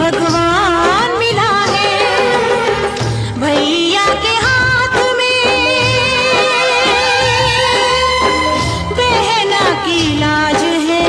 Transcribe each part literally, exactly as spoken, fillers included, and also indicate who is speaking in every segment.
Speaker 1: भगवान मिला है। भैया के हाथ में बहना की लाज है।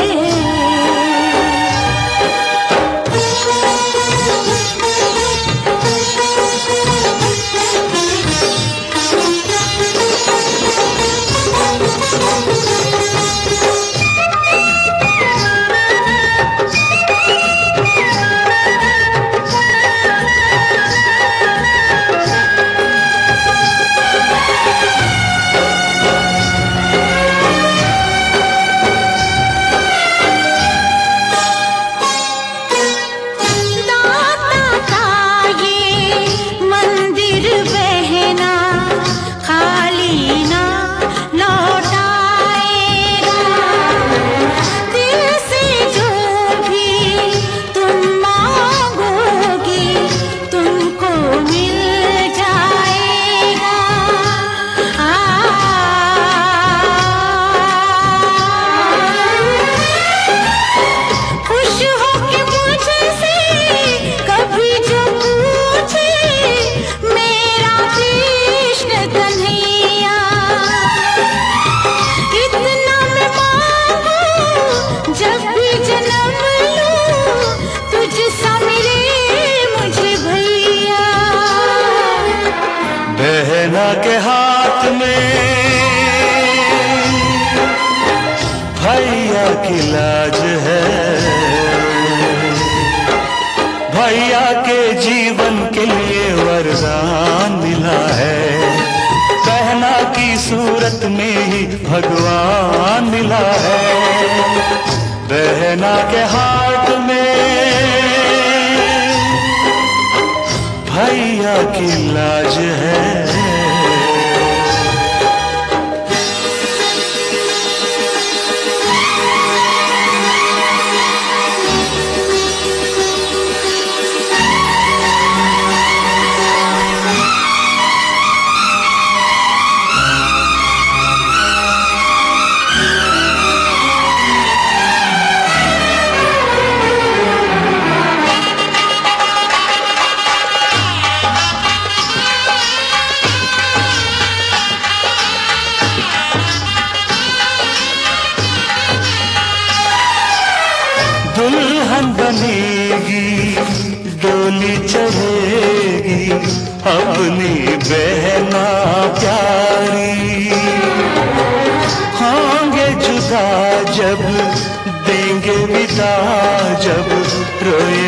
Speaker 2: बहना के हाथ में भैया की लाज है। भैया के जीवन के लिए वरदान मिला है। बहना की सूरत में ही भगवान मिला है। बहना के हाथ में भैया की लाज है। दुल्हन बनेगी, डोली चढ़ेगी, अपनी बहना प्यारी। होंगे जुदा जब देंगे विदा, जब रोए